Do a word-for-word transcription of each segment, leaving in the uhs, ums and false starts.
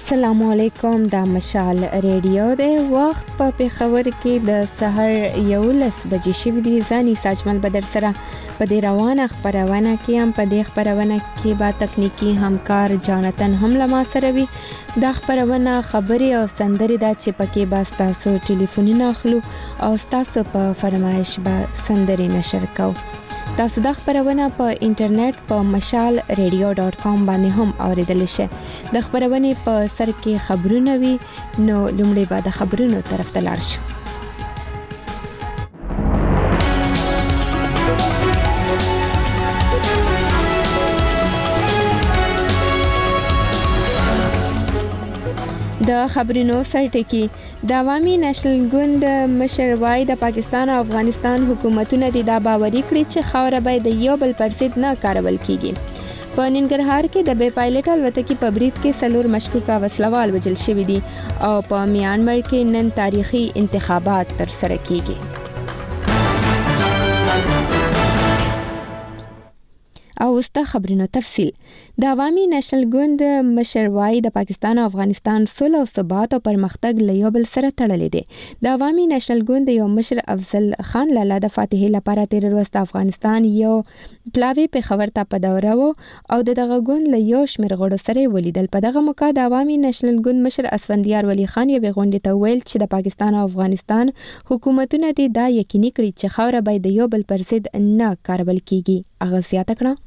السلام علیکم، دا مشال ریډیو دی. وخت په پېښور کې د سحر یولس بجې شوي دي. زه نیسا اجمل به در سره په دې روانه خپرونه کې هم په دې خپرونه کې به تکنیکی همکار جانتن هم له ما سره وي. دا خپرونه خبرې او سندرې ده چې پکې به ستاسو ټلیفونونه اخلو او ستاسو په فرمایش به سندرې نشر کوو. تاسو دا خبرونه په انټرنیټ په مشال ریډیو ډاټ کام باندې هم اوریدلی شئ. د خبرونې په سر کې خبرونه وي، نو لومړی به د خبرونو طرف ته لاړ شو. د خبرونو سرټکی د عوامي نېشنل ګوند مشر وای د پاکستان او افغانستان حکومتونه د دا باوري کړی چې خاوره به د یو بل پر ضد نه کارول کیږي. په ننګرهار کې د بې پایلټ الوتکې په برید کې څلور مشکوکه وسلوال وژل شوي دي او په میانمار کې نن تاریخي انتخابات ترسره کیږي. او وسته خبرونو تفصیل. د عوامي نېشنل ګوند مشر وای د پاکستان او افغانستان صلح او ثبات او پرمختګ له یو بل سره تړلې دي. د عوامي نېشنل ګوند یو مشر افضل خان لالا د فاتحې لپاره تیر ورځ د افغانستان یو پلاوی پېښور ته په دوره و او دغه ګوند له یو شمېر غړو سره ولیدل. په دغه موقع د عوامي نېشنل ګوند مشر اسفندیار ولی خان یوې غونډې ته ویل چې د پاکستان او افغانستان حکومتونه دې دا یقیني کړي چې خاوره به د یو بل پر ضد نه کارول کیږي. هغه زیاته کړه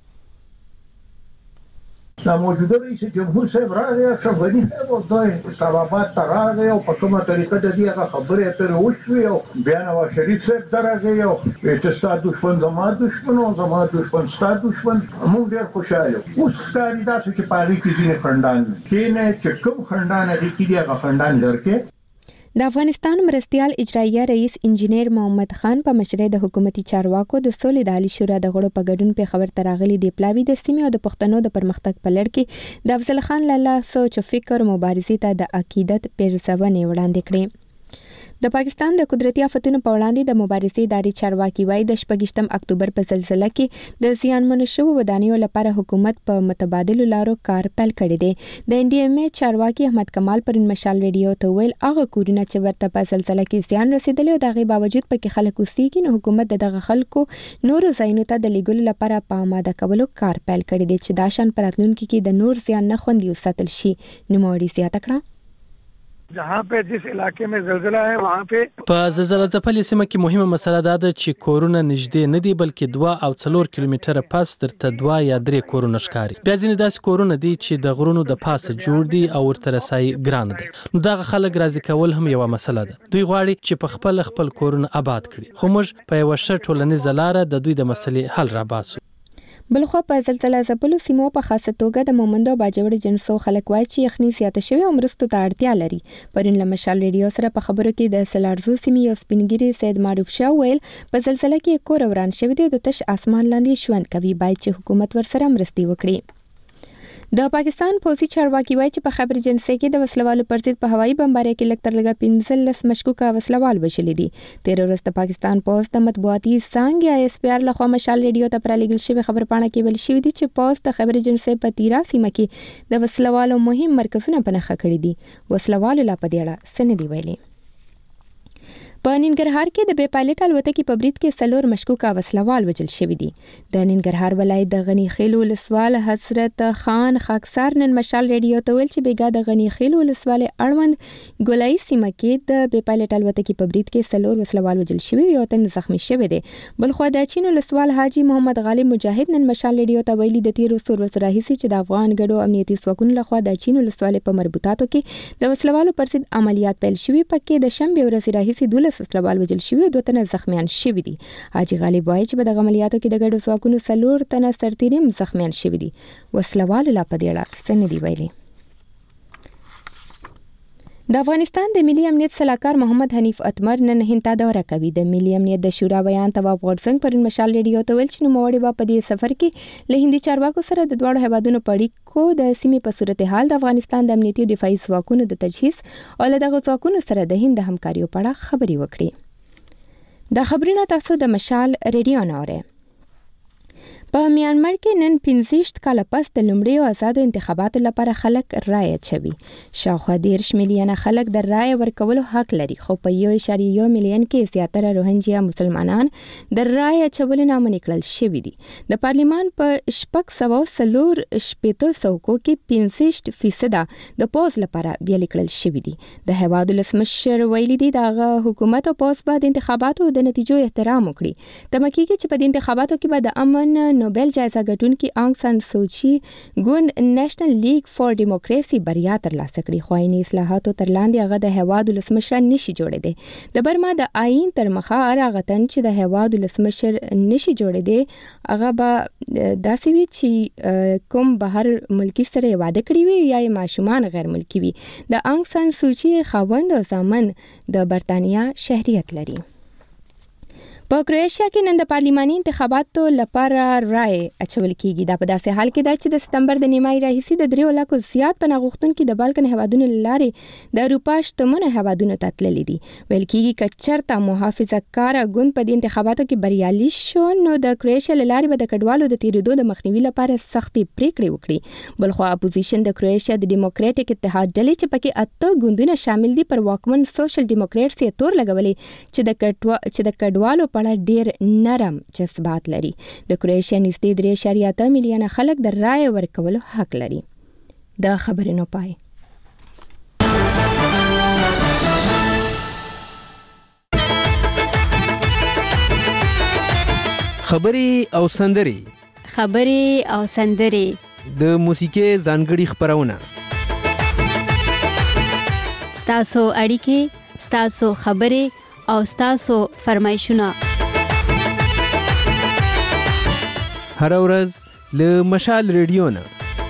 دا موجوده رئیس جمهور صاحب راغی شوغنی او دای سبابات راغی او په کومه طریقه د دې هغه خبرې اترې وشوي او بیا نواز شریف صاحب درغی او چې ستاسو دښمن زما دښمن او زما دښمن ستاسو دښمن. موږ ډېر خوشاله اوس ښکاري داسې چې پاري کې ځینې خندان کینه چې کوم خندان هغه کې دی هغه خندان درکې. د افغانستان مرستیال اجراییه رئیس انجینیر محمد خان په مشرۍ د حکومتي چارواکو د سولې د عالی شورا د غړو په ګډون پېښور ته راغلي د پلاوي د سیمې او د پښتنو د پرمختګ په لړ کې د افضل خان لالا سوچ او فکر مبارزې ته د عقیدت پیرزونې وړاندې کړې. د پاکستان د قدرتي آفتونو په وړاندې د مبارزې ادارې چارواکي وایي د شپږیشتم اکتوبر په زلزلہ کې د زیانمنو شوو ودانیو لپاره حکومت په متبادلو لارو کار پیل کړی دی. د ان ډي ایم اے چارواکي احمد کمال پرون مشال ریډیو ته ویل هغه کورونه چې ورته په زلزلہ کې زیان رسیدلی او د هغې باوجود پکې خلک اوسېږي، نو حکومت د دغه خلکو نورو ځایونو ته د لیږلو لپاره په آماده کولو کار پیل کړی دی چې دا شان په راتلونکي کې د نور زیان نه خوندي وساتل شي. نوموړي زیاته کړه जहाँ पे जिस इलाके में ज़लज़ला है वहाँ पे په زلزلہ ځپلې سیمه کې مهمه مسله دا ده چې کورونه نږدې نه دي بلکې دوه او څلور کیلومتره پس درته دوه یا درې کورونه ښکاري. بیا ځینې داسې کورونه دي چې د غرونو د پاسه جوړ دي او ورته رسایي ګرانه ده. نو دغه خلک راضي کول هم یوه مسله ده. دوی غواړي چې په خپل خپل کورونه آباد کړي، خو موږ په یوه ښه ټولنیزه لاره د دوی د مسلې حل راباسو. بلخو په زلزلہ ځپلو سیمو په خاصه توګه د مومندو او باجوړ جنسو خلک وایي چې یخني زیاته شوې او مرستو ته اړتیا لري. پرون له مشال ریډیو سره په خبرو کې د سلارزو سیمې یو سپینګیري سید معروف شاه ویل په زلزلہ کې کور وران شوی دی او د تش اسمان لاندې ژوند کوي، باید چې حکومت ورسره مرستې وکړي. د پاکستان پوځي چارواکي وایي چې په خبر جنسي کې د وسلوالو پر ضد په هوایي بمبارۍ کې لږ تر لږه پنځلس مشکوکه وسلوال وژلي دي. تیر ورځ د پاکستان پوځ د مطبوعاتي څانګې آی اس پی آر لخوا مشال ریډیو ته پرالېږل شوې خبرپاڼه کې ویل شوي دي چې پوځ د خبر جنسي په تیرا سیمه کې د وسلوالو مهم مرکزونه په نښه کړي دي. وسلوالو لا په دې اړه څه نه دي ویلي. په ننګرهار کې د بې پایلټ الوتکې په برید کې څلور مشکوکه وسلوال وژل شوي دي. د ننګرهار ولایت د غني خیل ولسوال حضرت خان خاکسار نن مشال ریډیو ته ویل چې بیګا د غني خیل ولسوالۍ اړوند ګولایي سیمه کې د بې پایلټ الوتکې په برید کې څلور وسلوال وژل شوي او یو تن زخمي شوی دی. بلخو د چین ولسوال حاجي محمد غالب مجاهد نن مشال ریډیو ته ویلي د تیرو څو ورځو راهیسې چې د افغان ګډو امنیتي ځواکونو لخوا د چین ولسوالۍ په مربوطاتو کې د وسلوالو پر ضد عملیات پیل شوي، پکې د شنبې ورځې راهیسې دولس وسلوال وژل شوي او دوه تنه زخمیان شوي دي. حاجي غالب وایي چې په دغه عملیاتو کې د ګډو ځواکونو څلور تنه سرتیري هم زخمیان شوي دي. وسلوالو لا په دې اړه څه نه دي ویلي. د افغانستان د ملي امنیت سلاکار محمد حنیف اتمر نن هند ته دوره کوي. د ملي امنیت د شورا بیان تواب غورځنګ پرون مشال ریډیو ته ویل چې نوموړي به په دې سفر کې له هندي چارواکو سره د دواړو هیوادونو په اړیکو د سیمې په صورتحال د افغانستان د امنیتي او دفاعي ځواکونو د تجهیز او له دغو ځواکونو سره د هند د همکاریو په اړه خبرې وکړي. دا خبرونه تاسو د مشال ریډیو نه اورئ. په میانمار کې نن پنځه کاله پس د لومړیو آزادو انتخاباتو لپاره خلک رایه اچوي. شاوخوا دېرش میلیونه خلک د رایه ورکولو حق لري، خو په یو اعشاریه یو میلیون کې زیاتره روهنجیا مسلمانان د رایه اچولو نه منع کړل شوي دي. د پارلمان په شپږ سوه څلور شپېته څوکو کې پنځه فیصده د پوز لپاره بیل کړل شوي دي. د هیواد ولسمشر ویلي دي دغه حکومت او پوز به د انتخاباتو د نتیجو احترام وکړي. تمه کېږي چې په دې انتخاباتو کې به د امن نوبل جایزه ګټونکي آنګ سان سوچي ګوند نېشنل لیگ فار ډیموکراسي بریا ترلاسه کړي، خو آئیني اصلاحاتو تر لاندې هغه د هیواد ولسمشر نشي جوړېدی. د برما د آئین تر مخه هغه تن چې د هیواد ولسمشر نشي جوړېدی هغه به داسې وي چې کوم بهر ملکی سره واده کړی وي یا ماشومان غیر ملکی وي. د آنګ سان سوچي خاوند او زامن د برتانیا شهریت لري. په کروشیا کې نن د پارلماني انتخاباتو لپاره رای اچول کیږي. دا په داسې حال کې ده چې د سپتمبر د نیمایي راهیسې د دریو لکو زیات پناه غوښتونکي د بالکن هیوادونو له لارې د اروپا شتمنو هیوادونو ته تللي دي. ویل کیږي که چېرته محافظه کاره ګوند په دې انتخاباتو کې بریالي شو نو د کروشیا له لارې به د کډوالو د تېرېدو د مخنیوي لپاره سختې پریکړې وکړي. بلخوا اپوزیشن د کروشیا د ډیموکراټیک اتحاد ډلې چې پکې اته ګوندونه شامل دي پر واکمن سوشل ډیموکریټس یې تور لګولې چې د کډوا چې د کډوالو په اړه ډیر نرم جذبات لري. د کروشیا نږدې درې اعشاریه اته میلیونه خلک د رایې ورکولو حق لري. د خبرونو پای. خبري او سندري خبري او سندري د موسیقي ځانګړي خبرونه ستاسو اړیکې، ستاسو خبري او ستاسو فرمایشونه هر ورځ له مشال ریډیو نه.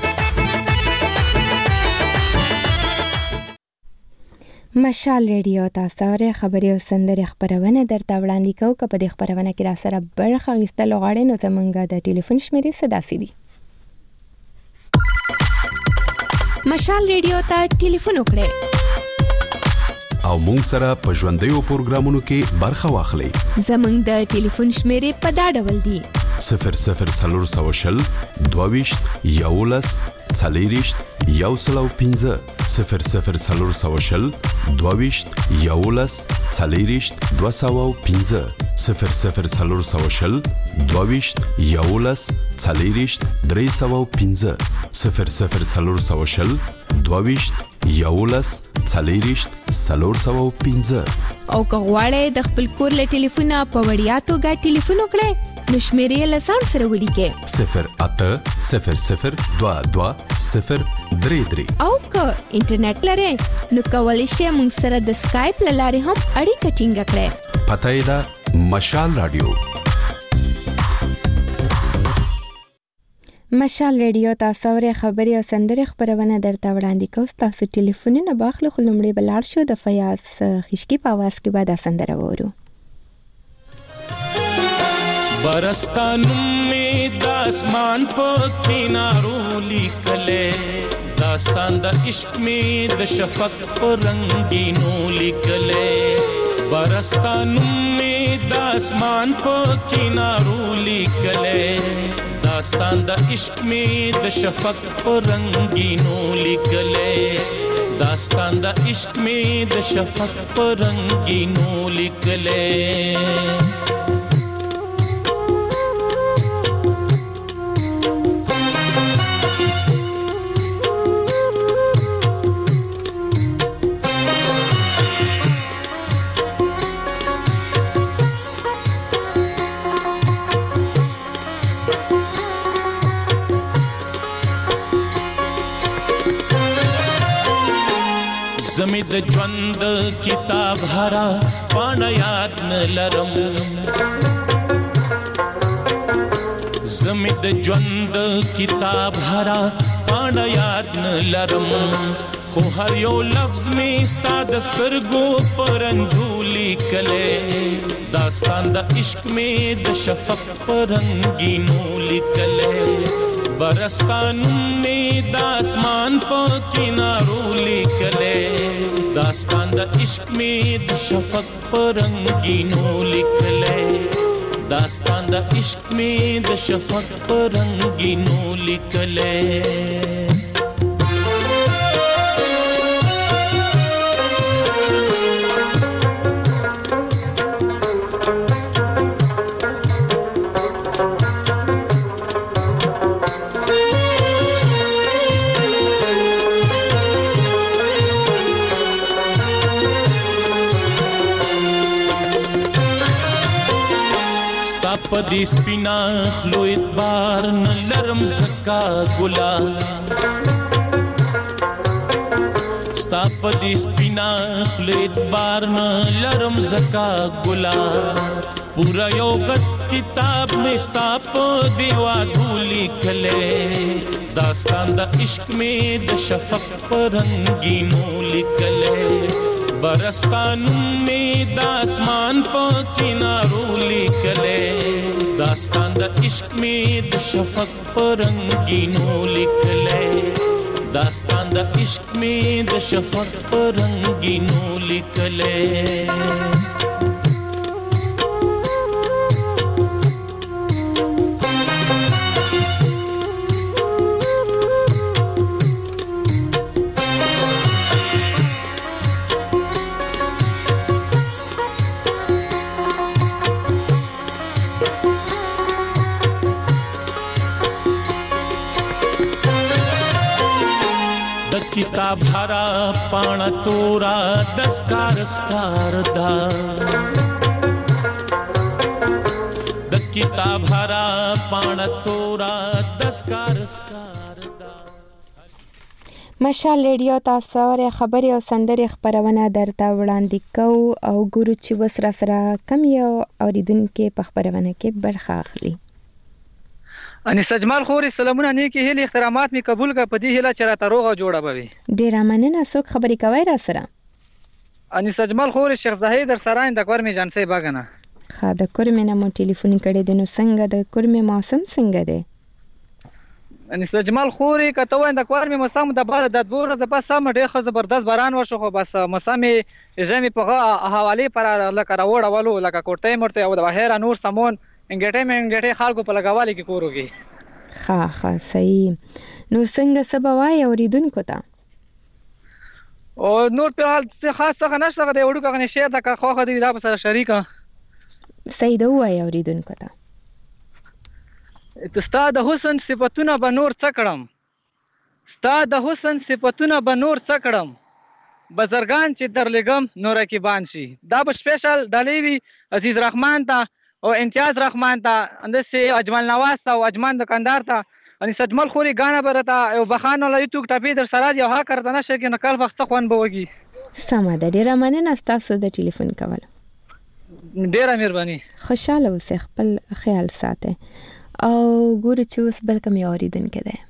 مشال ریډیو تاسو ته خبري او سندري خبرونه درته وړاندې کوو. که په دې خبرونه کې را سره برخه اخیستل غواړئ نو زموږ د ټلیفون شمیرې څه داسې دي: مشال ریډیو ته ټلیفون وکړئ او مونږ سره په ژوندیو پروګرامونو کې برخه واخلئ. زموږ د ټلیفون شمیرې په دا ډول دي: صفر صفر څلور سوه شل دوه ویشت یولس څلېرویشت یو سل او پنځه صفر صفر څلور سوه شل دوه ویشت یولس څلېرویشت دوه سوه او پنځه صفر صفر څلور سوه شل دوه ویشت یولس څلېرویشت درې سوه او پنځه صفر صفر څلور سوه شل دوه ویشت یولس څلېرویشت څلور سوه او پنځه. او که غواړئ د خپل کور له ټلیفونه په وړیا توګه ټلیفون وکړئ نو شمیرې له ځان سره ولیکئ: صفر اته صفر صفر دوه دوه صفر درې درې. او که انټرنیټ لرئ نو کولی شئ موږ سره د سکایپ له لارې هم اړیکه ټینګه کړئ. پته یې ده مشال رادیو. مشال ریډیو تاسو ته خبري او سندري خبرونه درته وړاندې کوو. تاسو ټلیفونونه باخلو خو لومړی به لاړ شو د فیاض خشکی په اواز کې به دا سندره وورو. برستانم می د اسمان په کینارو لیکلې داستان د عشق می د شفق په رنگینو لیکلې برستانم می د اسمان په کینارو لیکلې داستان د عشق می د شفق په رنگینو لیکلې داستان د عشق می د شفق په رنگینو لیکلې. زمي د ژوند کتاب هرا پاڼه یاد نه لرم زمي د ژوند کتاب هرا پاڼه یاد نه لرم خو هر یو لفظ می ستاد سترګو پرنجولي کله داستان د عشق می د شفق پرنګینو لیکله برستان می د اسمان په کینارو لیکله داستان د عشق می د شفق پرنګینو لیکله داستان د عشق می د شفق پر رنگینو لیکلې پدی سپینا خلو اتبار نلرم زکا گلا ستا پدی سپینا خلو اتبار نلرم زکا گلا پورا یو غد کتاب میں ستا پدیوا دھولی کلے داستان دا عشق میں دا شفق پر رنگینو لکلے برستانوں میں دا اسمان پا کنارو لکلے داستان دا عشق میں دا شفق پر رنگینو لکلے داستان دا عشق میں دا شفق پر رنگینو لکلے کتاب ہرا پانا تورا دسکار سکار دا د کتاب ہرا پانا تورا دسکار سکار دا مشال ریډیو تاسو سره خبري او سندري خبرونه درته وړاندې کوو او ګورو چې وسره سره کم یو اوریدونکو په خبرونه کې برخه اخلي. انیس اجمل خوري سلامونه نیکی هلي احترامات می قبول کا پدی هله چرته روغه جوړه بوي ډیر مننه څوک خبري کوي را سره انیس اجمل خوري شیخ زاهد در سره د کور می جان سي باغنه خا د کور می نه مو ټلیفون کړي د نو څنګه د کور می موسم څنګه دی انیس اجمل خوري کته وای د کور می موسم د بار د دوه ز په سم ډیر خو زبردست باران وشو خو بس موسم جمی په حواله پر لکه راوړ ولو لکه کوټه مرته او د بهر نور سمون انګټه مې انګټه خلکو په لګاوالي کې کوروږي ها ها صحیح نو څنګه سبا وای اوریدونکو ته او نور په حال خاص څنګه نشته د وړو کنه شیر د خو خو دی دا سره شریکه صحیح دی وای اوریدونکو ته استاد حسین صفاتونه به نور څکړم استاد حسین صفاتونه به نور څکړم بزرگان چې درلګم نور کې بان شي دا به سپیشل دلیوی عزیز رحمان ته او امتیاز رحمان ته اندسه اجمل نواز ته او اجمان دکاندار ته ان سجمل خوري غانا برتا او بخانو لا یوټیوب ټاپی در سره دی ها کړه نه شي نه کال وخت خوان بوږي سم ده ډیره مننه تاسو د ټلیفون کول ډیره مهرباني خوشاله اوسئ خپل خیال ساتئ او ګورو چې اوس بل کوم اوریدونکو ده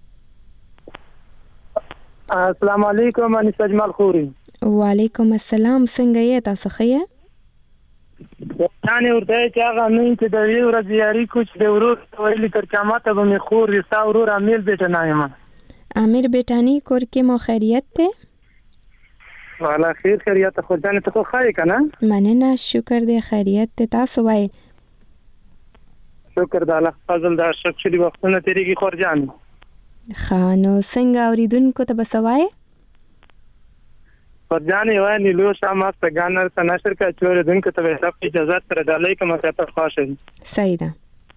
السلام علیکم ان سجمل خوري وعلیکم السلام څنګه یې تاسو ښه یعنی ورته چې هغه نن چې د یو ورځې یاري کوچ د ورور ویلي تر قیامت به مې خور رستا ورور امیر بیٹه نایم امیر بیٹانی کور کې مو خیریت ته والا خیر خیریت خو ځان ته خو خای کنه مننه شکر دې خیریت ته تاسو وای شکر د الله فضل دا شک چې وختونه تیریږي خور جان خانو څنګه اوریدونکو ته بسوای فرجانی وای نیلو شام است گانر ته نشر کا چور دن کو ته صاحب اجازه تر دالای کوم ته خوښ صحیح ده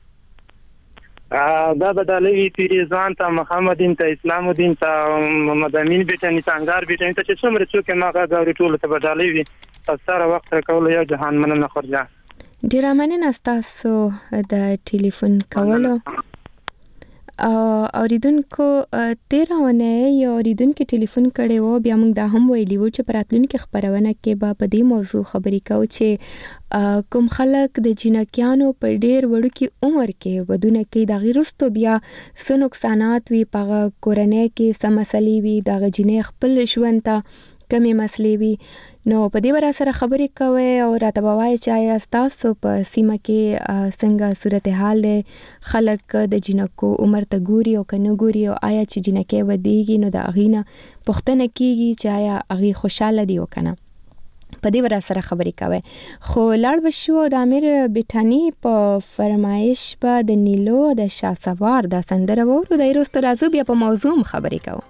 ا دا بدالای پیری ځان ته محمد دین ته اسلام دین ته محمد امین بیٹنی څنګه بیٹنی ته چې څومره څوک ما غاوري ټول ته بدالای وي تاسو وخت کول یو جهان مننه خورجا ډیر مننه تاسو د ټلیفون کولو اوریدونکو تیرونه یو اوریدونکو ټلیفون کړي وو بیا موږ دا هم ویلی وو چې پراتلونکو خبرونه کې به په دې موضوع خبرې کوو چې کوم خلک د جنکیانو په ډیر وړو کې عمر کې ودونه کې د غیرستو بیا څه نقصانات وي په کورنۍ کې څه مسلې وي د جنې خپل ژوند ته کمی مسلې وي نو په دې ور سره خبرې کوي او راته بوای چې آیا تاسو په سیمه کې څنګه صورتحال دی خلک د جنکو عمر ته ګوري او کنه ګوري او آیا چې جنکې ودیږي نو د اغینه پښتنه کیږي چې آیا اغي خوشاله دی او کنه په دې ور سره خبرې کوي. خو لاړ بشو د امیر بټانی په فرمایش په د نیلو د شاسوار د سندره ورو د ایروست راځو بیا په موضوع خبرې کوو.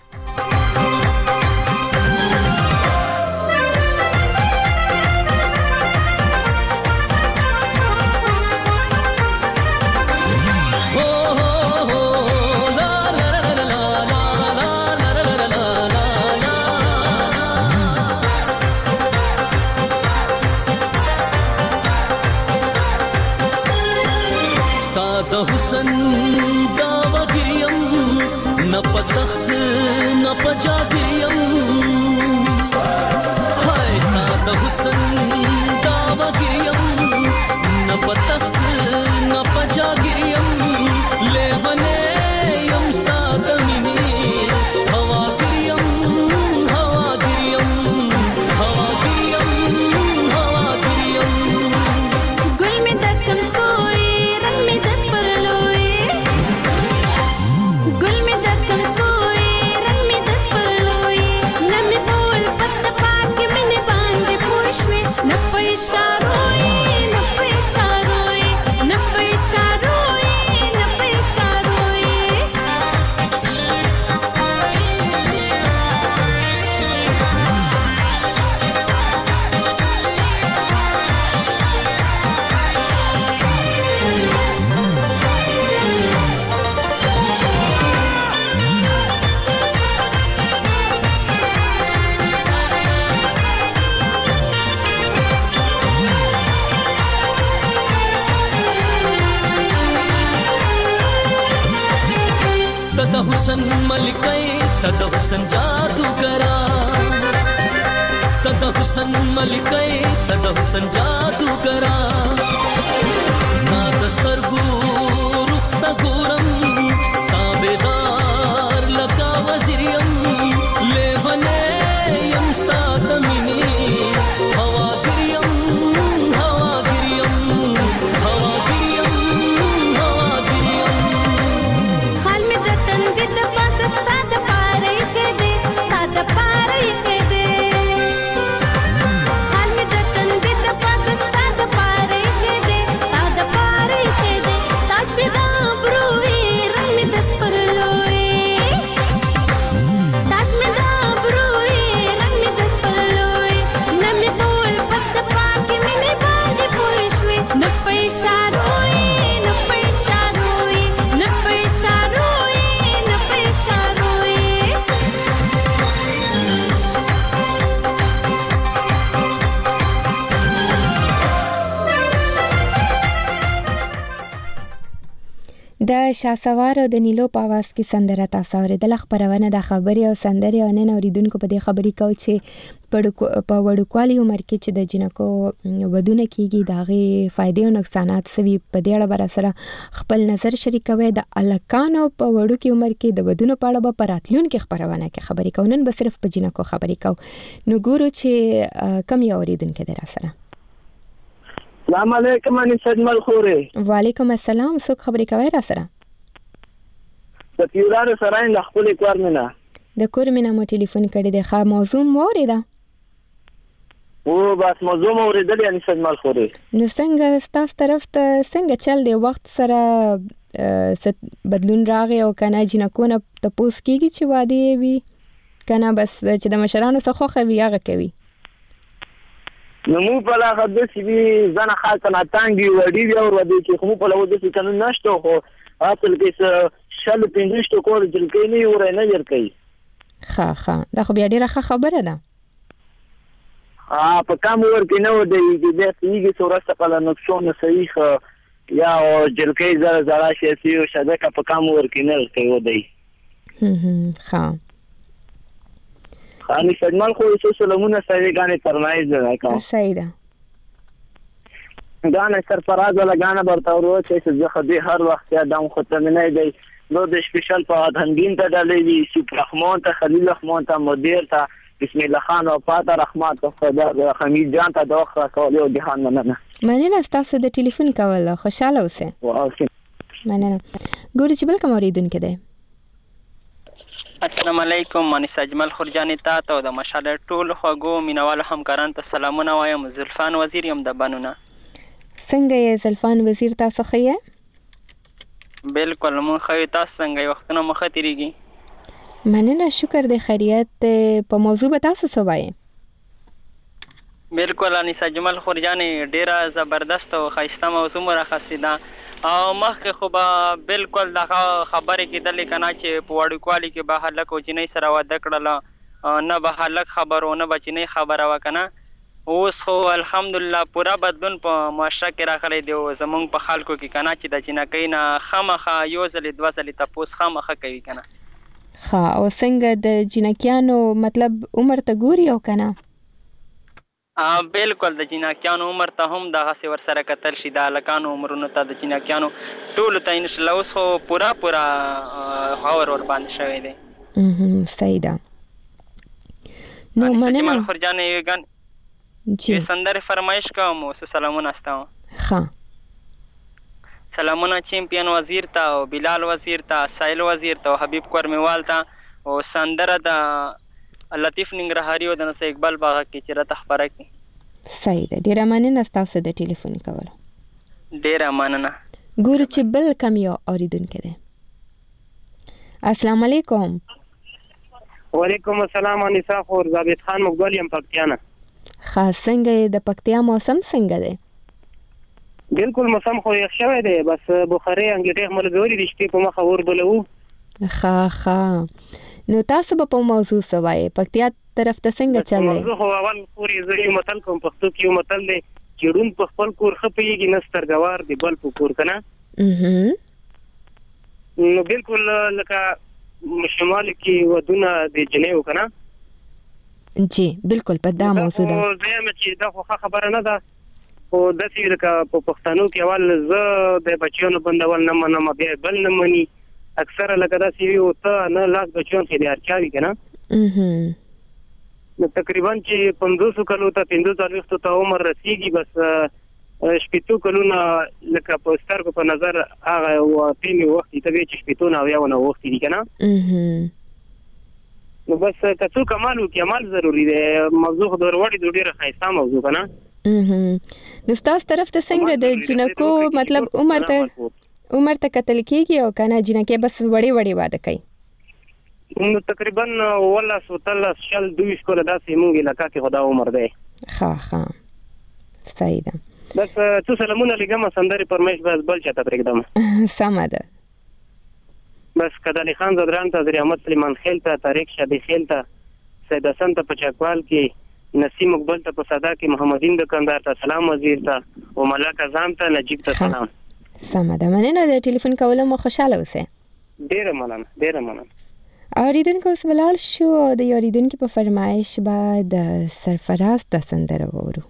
हुसन मलिकै तद हुसन जादूगरा तद हुसन मलिकै तद हुसन जादूगरा स्ता दस्तरगु रुखत गोरम ताबेदार लका वजिरियम लेवने यम स्ता तमिनी हवा गिरियम हवा गिरियम हवा गिरियम हवा गिरियम हाल में रतन विद पास साद पारे के दे साद पारे के दे हाल में रतन विद पास साद पारे के दे साद पारे के दे ताज पिदा ब्रोए रंग में दस पर लोए ताज में दा ब्रोए रंग में दस पर लोए नमी बोल पत्त पाके मिने बांधे पुष्वे न पैसा रोए न पैसा रोए न पैसा रोए न पैसा रोए د شاسوار او د نیلو په आवाज کې سندره تاسو اوریدل. خبرونه د خبري او سندري او نن اوریدونکو په دې خبري کو چې په وړوکوالي عمر کې چې د جنکو ودونه کیږي داغه فائدې او نقصانات سوي په دې اړه بر سره خپل نظر شریکوي. د الکانو په وړو کې عمر کې د ودونو په اړه په راتلون کې خبرونه کې خبري کو. نن به صرف په جنکو خبري کو. نو ګورو چې کم یو اوریدونکو در سره. السلام علیکم ان سجمل خوره. وعلیکم السلام. څوک خبرې کوي را سره؟ د پیورانو سره نه خپل کور مینا د کور مینا مو ټلیفون کړی دی. ښه موضوع مو اوریدا؟ او بس موضوع مو اوریدل ان سجمل خوره. نو څنګه ستاسو طرف ته څنګه چل دی؟ وخت سره بدلون راغی او کنه جنکونه تاسو کېږي چې واده وي کنه بس چې د مشرانو څخه خوي هغه کوي؟ نو مو په لا خد سی وی زنه خاصه نه تانګي وړي وی اور ودی چې خو په لو د څه قانون نشته خو اصل کې شل پینځشت کور جلکې نه ور نه ير کوي. ها ها دا خو بیا ډیره خبره ده. ها په کوم ور کې نه ودی چې د سیګي سورسته په نقصان صحیح یا جلکې زړه زړه شي او شاده کا په کوم ور کې نه کوي ودی. هم ها خاني سجمل خو څه سلامونه سوي غانې فرمایز ده کا صحیح ده. غانې سرفراز ولا غانې برته ورو چې زه خدي هر وخت یادم ختم نه دی. نو د سپیشل په هندین ته ډلې دي سپر رحمان ته خلیل رحمان ته مدیر ته بسم الله خان او فاطمه رحمت ته خدا حمید جان ته دوخه کول او جهان مننه. مننه تاسو د ټلیفون کول. خوشاله اوسئ. واو مننه. ګورې چې بل کوم اوریدونکو دی؟ السلام علیکم مانیس اجمل خورجاني تا ته د مشال ټول خوګو مینوالو همکارانو ته سلامونه وایم. زلفان وزیر یم د بنونه. څنګه یې زلفان وزیر، تاسو ښه یې؟ بالکل مونږ ښه یو، تاسو څنګه یې؟ وختونه مو ښه تېرېږي؟ مننه، شکر د خیریت. په موضوع به تاسو څه وایئ؟ بالکل انیس اجمل خورجاني ډېره زبردست او ښایسته موضوع مو راخیستې ده او مخکې خو به بالکل دغه خبرې کېدلې که نه چې په وړوکوالي کې به هلک او جینۍ سره واده کړله، نه به هلک خبر و نه به جینۍ خبره وه که نه. اوس خو الحمدلله پوره بدلون په معاشره کې راغلی دی او زمونږ په خلکو کې که نه چې د جینکۍ نه خامخا یو ځلې دوه ځلې تپوس خامخا کوي که نه. ښه، او څنګه د جینکیانو مطلب عمر ته ګوري او که نه؟ بالکل د جینکیانو عمر ته هم دغسې ورسره کتل شي، د هلکانو عمرونو ته د جینکیانو ټولو ته انشاءالله اوس خو پوره پوره غور ورباندې شوی دی. صحیح ده. نو مننه خورجانې ګن جی سندر فرمایش کوم او سلامونه استاو. ها سلامونه چیمپیون وزیر ته او بلال وزیر ته، سایل وزیر ته او حبیب کورمیوال ته او سندره د لطیف ننګرهاري او د نصر اقبال باغ کې چې راته خبره کړي. صحیح ده، ډیره مننه ستاسو د ټلیفون کولو. ډیره مننه. ګورو چې بل کم یو اوریدونکی دی. السلام علیکم. وعلیکم السلام انیسا خور، ثابت خان مقبل یم پکتیانه. خاص څنګه د پکتیا موسم څنګه دی؟ بالکل موسم خو یخ شوی دی، بس بخاري انګیټه ملګری د شپې په مخه ور بلو. ښه ښه، نو تاسو به په موضوع څه وایئ؟ پکتیا طرف ته څنګه چل دی؟ موضوع خو اول پورې زه یو متل کوم، پښتو کې یو متل دی چې ړوند په خپل کور ښه پوهېږي، نه سترګوار د بل په کور که نه. نو بالکل لکه شمال کې ودونه د جنیو که نه. جی بالکل په دا موضوع ده. زه یم چې دا خو ښه خبره نه ده، خو داسې لکه په پښتنو کې اول زه د بچیانو بندول نه منم، بیا بل نه مني. اکثره لکه داسې وي او ته نه لاس بچیان چې د هر چا وي که نه. نو تقریبا چې پنځوسو کلو ته پنځه څلوېښتو ته عمر رسېږي، بس شپېتو کلونه لکه په سترګو په نظر هغه واقع مې وخت ته وی چې شپېتو نه اویا ونه وخت دي که نه. نو بس که څوک عمل وکړي، عمل ضروري دی. موضوع خو د وروړي د ډېره ښایسته موضوع که نه. نو ستاسو طرف ته څنګه د جینکو مطلب عمر ته عمر ته کتل کېږي او که نه جینکې بس وړې وړې واده کوي؟ نو تقریبا اوولس اتلس شل دویشت کاله داسې موږ علاقه کې خو دا عمر دی. ښه ښه، صحیح ده. بس څو سلامونه لګم، سندرې فرمایش بس بل چاته پرېږدم. سمه ده. بس کدالي خان زدران ته، زریامت سلیمان خیل ته، طارق شادي خیل ته، سید حسن ته په چکوال کې، نسیم اقبال ته په صدا کې، محمدین دکاندار ته، سلام وزیر ته او ملک اعظم ته، نجیب ته سلام. سمه ده، مننه د ټلیفون کولو مو خوشاله اوسئ. ډیره مننه ډیره مننه. اوریدونکو اوس ولاړ شو د اوریدونکو په فرمایش به د سرفراز د سندره وورو.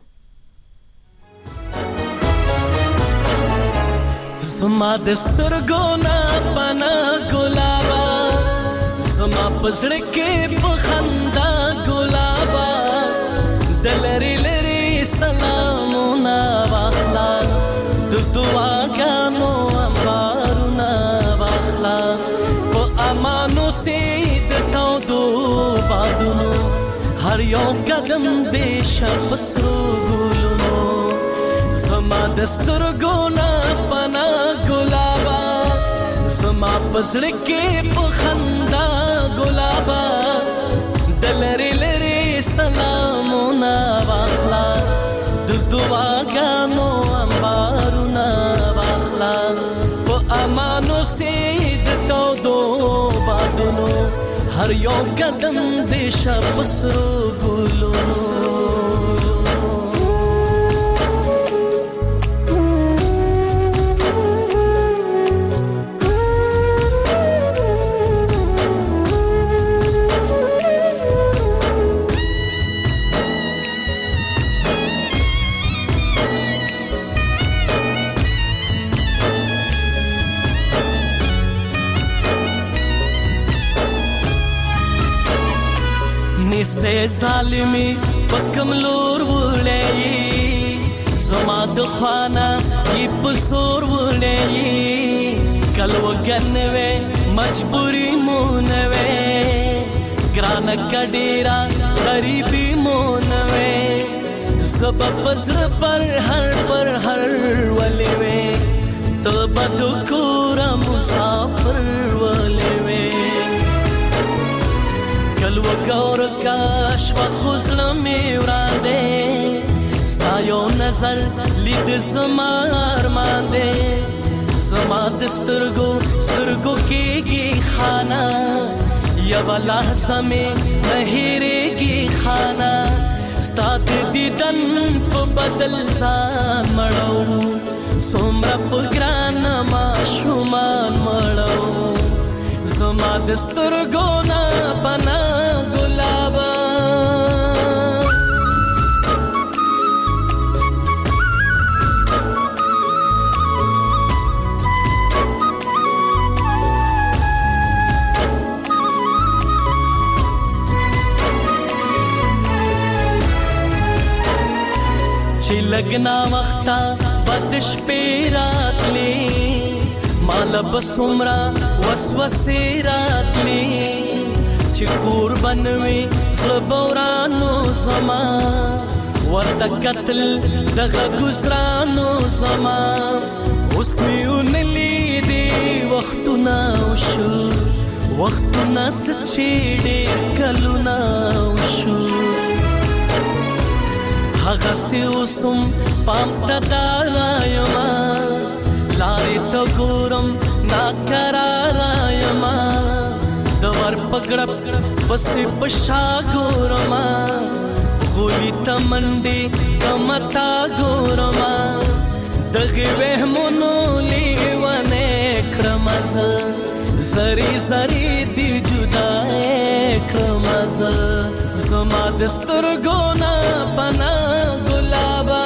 زما د سترګو نه پنا ګلابا، زما په زړه کې په خندا ګلابا، د لرې لرې سلامونه واخلا، د دعاګانو انبارونه واخلا، په امانو سي د تودو بادونو، هر یو قدم دې شه په سرو ګلونو. زما د سترګو نه پنا ګلابا، زما په زړه کې په خندا ګلابا، د لرې لرې سلامونه واخلا، د دعاګانو انبارونه واخلا، په امانو سي د تودو بادونو، هر یو قدم دې شه په سرو ګلونو. نسته ظالمی پکم لور وړی، زما د خانه یې په زور وړی، کل وګن وې مجبوری مو نه وې، ګرانه کډیرا غریبی مونوي زبا پزر پر هر پر هر ولې وې ته بدو کورا مسافر ولې وې کلو ګور کاش وخزل می وراندې ستا یو نظر لید زمار مانده زما د سترګو سترګو کېږي خانه یو لحظه مې نه هېرېږي خانه ستا د دیدن په بدل ځان مړو څومره په ګرانه ماشومان مړو زما د سترګو نه پناه ګلابه چې لګنا وخته بدش پیراتلی مال بسمرا وسوسه راتلی چې قربانوي زبورانو زما ورته قتل دغه گزرانو زما اوس میونلی دی وختونه وشو وختونه سچې ډېر کلونه وشو هغه سی اوسم پام تدارا یما لارې ته ګورم ناکرارا یما د ور پګړپ پسې پشا ګورما غولي ته منډې کمتا ګورما دغه وهمونو لیوانه کړم زری زری دی جدا کړم زما د سترګو نه پناه ګلابه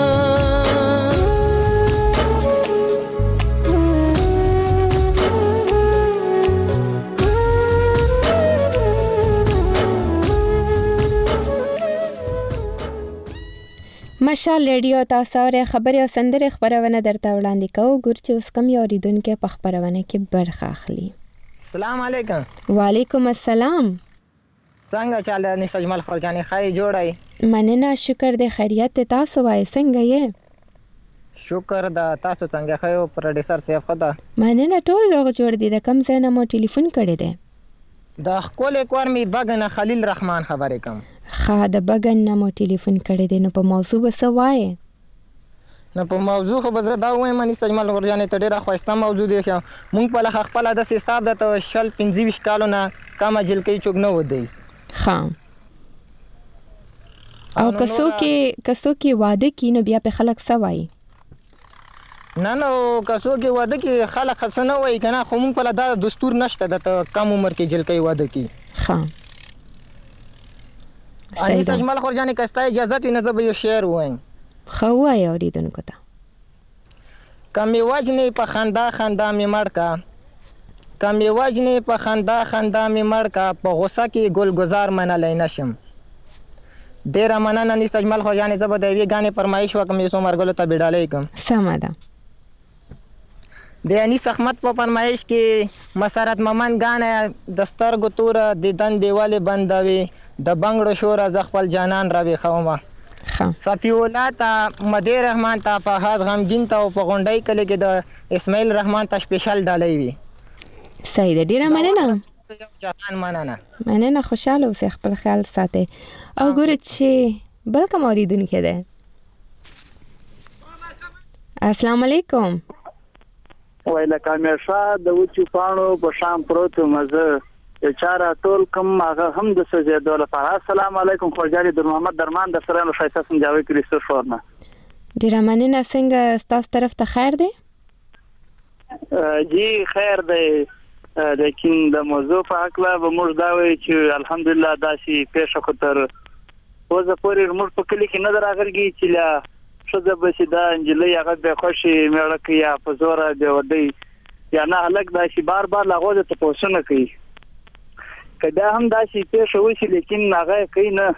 مشال ریډیو تاسو اورئ خبري او سندري خبرونه درته وړاندې کوو ګور چې اوس کم یو اوریدونکو په خبرونه کې برخه اخلي. السلام علیکم. وعلیکم السلام. څنګه چاله نس اجمل خرجاني خای جوړای؟ مننه شکر دې خیریت تاسو وای څنګه یې؟ شکر دا تاسو څنګه خایو پروډوسر سیف خدا؟ مننه ټول روغ جوړ دي د کم ځای نه مو ټلیفون کړی دی. د خپل کور می بغنه خلیل رحمان خبرې کوم. خا د بغن نه مو ټلیفون کړی دی نو په موضوع وسه وای؟ نو په موضوع خو بزره دا وایم منی سجمل غرجانې ته ډیره خوښته موضوع دی مونږ په لخ خپل د حساب د شل پنځه ویشت کالو نه کم اجل کې چوک نه ودی. خام او کسو کې کسو کې واده کی نو بیا په خلک سوای نه نو کسو کې واده کی خلک خصنه وای کنه خو مونږ په دا دستور نشته د کم عمر کې جل کې واده کی. خام صحیح ده. اجمل خرجاني کستا اجازه تی نه زه به یو شعر وایم. خو وای اوریدونکو ته. کمی وجنی په خندا خندا می مړ کا کمی وجنی په خندا خندا می مړ کا په غوسه کې ګل گزار منلای نشم. ډیر مننه نس اجمل خرجاني زه به د وی غانې فرمایش وکم یو مرګلو ته بیډالې کوم. سم ده. د انیس احمد په فرمایش کې مسرت ممن غانې دستر ګتور د دن دیواله بندوي د بنگړو شور از خپل جانان را وخومه. صفی الله تا مدیر رحمان تا فهد غمگین تا او په غونډای کله کې د اسماعیل رحمان تا سپیشل ډالۍ وی. صحیح ده ډیره مننه. جهان مننه. مننه خوشاله اوسې خپل خیال ساتي. او ګوره چې بل کوم اوریدونکو ده. السلام علیکم. ویله کامیشا د وچو پانو په شام پروت مزه چاره ټول کوم هغه هم د سجده لپاره. السلام علیکم خرجاني در محمد درمان د سره شایسته سنجاوي کریستو شورنه. ډیره مننه. څنګه تاسو طرف ته خیر دی؟ جی خیر دی لیکن د موضوع په اړه به موږ دا وایو چې الحمدلله داسي پیښه خطر اوس پورې موږ په کلی کې نه دراغلګي چې لا شزه به سي دا انجلۍ هغه به خوشي مېړه کې یا په زور دی ودی یا نه الګ داسي بار بار لاغوځه ته پوښتنه کوي کدا هم داسي پیښه وشي لیکن هغه کوي نه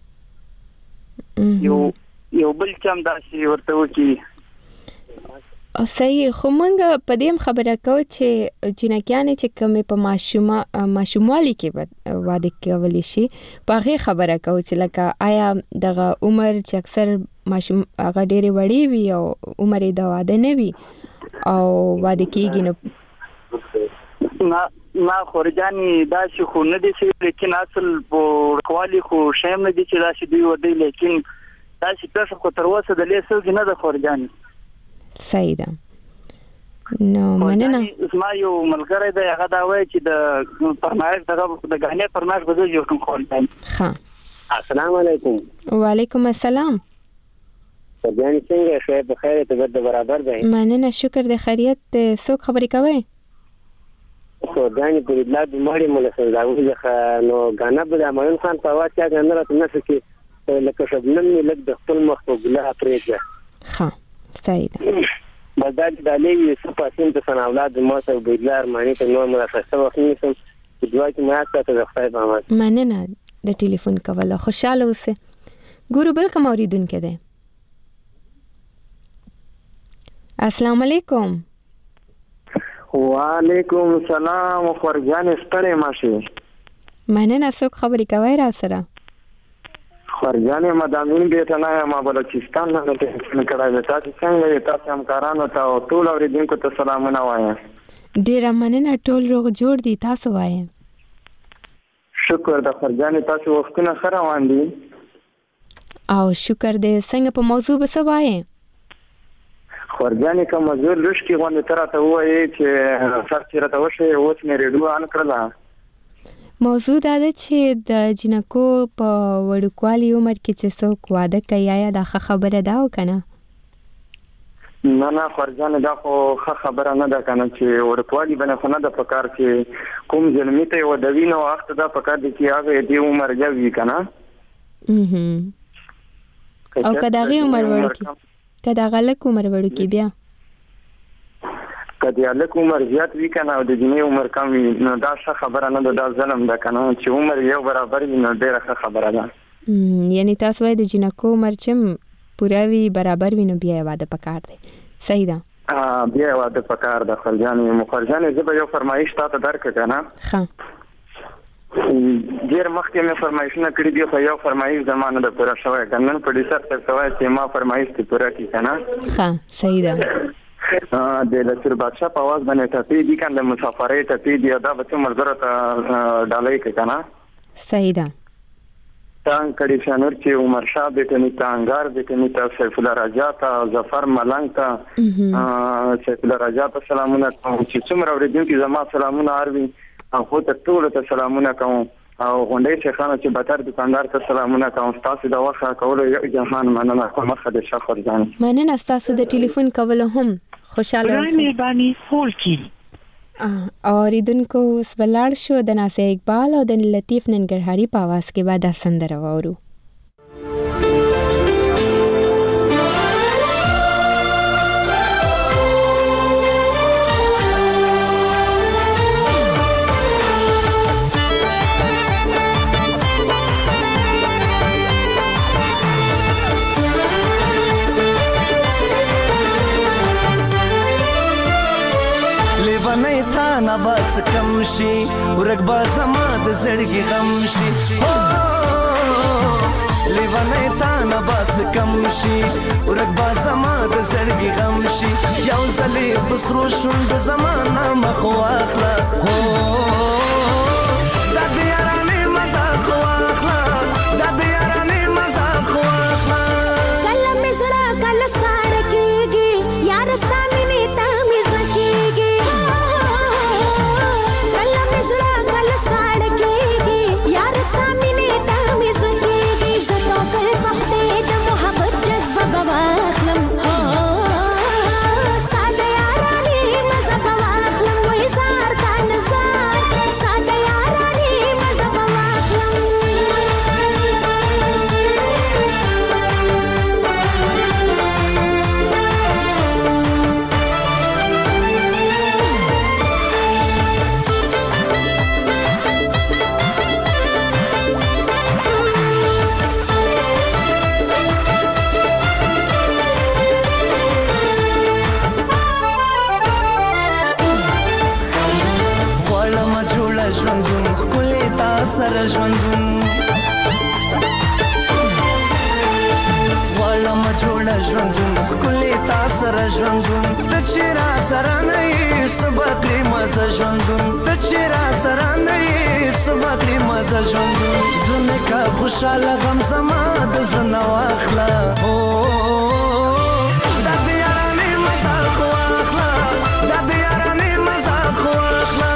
یو یو بل چم داسي ورته وکی. صحیح، خو موږ په دې خبره کوو چې جنکیانې چې کومې په ماشومه ماشوموالي کې واده کولی شي په هغې خبره کوو چې لکه آیا دغه عمر چې اکثر ماشوم هغه ډېرې وړې وي او عمر یې د واده نه وي او واده کېږي نو نه نه خورجانې داسې خو نه دي شوي، لیکن اصل په وړوکوالي خو شی هم نه دي چې داسې دوی ودی، لیکن داسې پېښه خو تر اوسه د لې سوګې نه ده خورجانې. صحیح ده. نو مننه. زما یو ملګری دی هغه دا وایي چې د فرمایش دغه د غانې فرمایش به زه جوړ کړم خورجانې. ښه. السلام علیکم. وعلیکم السلام. خورجانې څنګه ښه په خیر طبیعت د برابر دی؟ مننه، شکر د خیریت. څوک خبرې کوئ؟ خورجانې په اطلاع د مړي مولا سنځاوي څخه. نو غانا به د امین خان په واټ کې غانا راته نه سکي لکه شبنم نه لګ د خپل مخ په ګلاه پرېږه. ښه صحیح ده. بلداد د علی سپاسین ته سن اولاد ما ته بيدلار معنی ته نو مرافسته وخت نیسم چې دوی چې ما ته د خدای په امان. مننه د ټلیفون کول، خوشاله اوسه. ګورو بل کوم اوریدونکو ده. السلام علیکم. وعلیکم السلام. خورجانې ستړې ماشي. مننه، څوک خبرې کوي را سره؟ خورجانې مدامین بیٹه نه ما بلوچستان نه ټلیفون کړی دی. تاسو څنګه یې؟ تاسو همکارانو ته او ټول اوریدونکو ته سلامونه وایم. ډیره مننه، ټول روغ جوړ دي. تاسو وایم. شکر د خورجانې تاسو وختونه ښه روان دي او شکر دې. څنګه په موضوع به څه وایې؟ خورجانې که موضوع لږ کې غوندې ته راته ووایې چې سر چې راته وشي اوس مې ریډیو آن کړله. موضوع دا ده چې د جنکو په وړوکوالي عمر کې چې څوک واده کوي آیا دا ښه خبره ده او که نه؟ نه نه خورجانې دا خو ښه خبره نه ده که نه چې وړوکوالي باندې خو نه ده په کار چې کوم زلمي ته یې ودوي نو هغه ته دا په کار دی چې هغه دې عمر یا وي که نه. او که د هغې عمر وړوکي که د هغه لږ عمر وړوکي بیا که د هلک عمر زیات وي که نه او د جنۍ عمر کم وي نو دا ښه خبره نه ده، دا ظلم ده که نه. چې عمر یو برابر وي نو ډېره ښه خبره ده. یعنې تاسو وایي د جنکو عمر چې پوره وي برابر وي نو بیا یې واده پکار دی. صحیح ده. بیا یې واده پکار ده. خورجانې خورجانې زه به یو فرمایش تا ته درکړه که نه. ښه. ډېر مخکې مې فرمایشونه کړي دي خو یو فرمایش زما نه ده پوره شوی که نن په ډیسر صاحب ته وایي چې ما فرمایش دې پوره کړي که نه. ښه صحیح ده. د لسر بادشاه په आवाज باندې ټپې دي کنه مسافرۍ ټپې دي دا به څومره زره ته ډالۍ کې کنه. صحیح ده. تان کړي شانور چې عمر شاه بیٹنی تا انګار بیٹنی تا سیف الله رجا تا ظفر ملنګ تا سیف الله رجا ته سلامونه کوم چې څومره اوریدونکو زما سلامونه اروي او ته ټول ته سلامونه کوم او غونډې شیخانو چې بتر دکاندار ته سلامونه کوم. تاسو دا وخت کولو یو جهان مننه کوم. خدای شاه خورجان مننه تاسو د ټلیفون کول هم خوشاله اوسئ. مهرباني هول کی اوریدونکو وسبلاړ شو د ناصر اقبال او د لطیف ننګرهاري په आवाज کې بعد سندره وورو. لیوانی تا نباس کم شي ورک با زما د زړګي غم شي. لیوانی تا نباس کم شي ورک با زما د زړګي غم شي. یو ځلې پسرو شوند زمانه مخ واخله دا د یارانې مزه خو واخله دا د یارانې مزه خو واخله. کله مې زړه کله ساړه کېږي یار ستا مینې ته مې زړه کېږي. کله مې زړه کله ساړه کېږي یار ستا مینې ته مې زړه کېږي. زه توکل په خدای د محبت جذبه به واخلم ستا د یارانې مزه به واخلم. وایي زار تا نظار ستا سره ژوندون غواړم جوړه ژوندون ښکلې تا سره ژوندون ته چې را سره نه یې څه به کړې مزه ژوندون ته چې را سره نه یې څه به کړې مزه ژوندون زړه مې که خوشحاله غم زما د زړه نه واخله دا د یارانې مزه خو واخله دا د یارانې مزه خو واخله